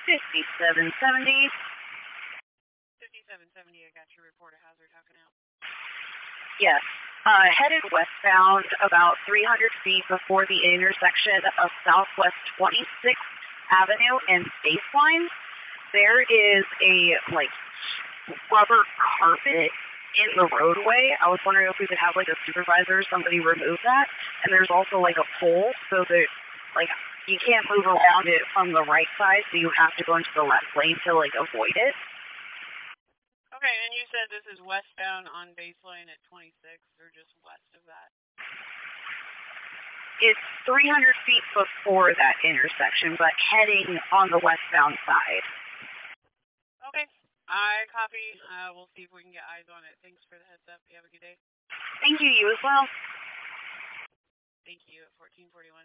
5770. 5770, I got your report of hazard. How can I help? Yes. Headed westbound about 300 feet before the intersection of Southwest 26th Avenue and Baseline. There is a, rubber carpet in the roadway. I was wondering if we could have, a supervisor or somebody remove that. And there's also, a pole so that, you can't move around it from the right side, so you have to go into the left lane to, avoid it. Okay, and you said this is westbound on Baseline at 26, or just west of that? It's 300 feet before that intersection, but heading on the westbound side. Okay, I copy. We'll see if we can get eyes on it. Thanks for the heads up. You have a good day. Thank you. You as well. Thank you. At 1441.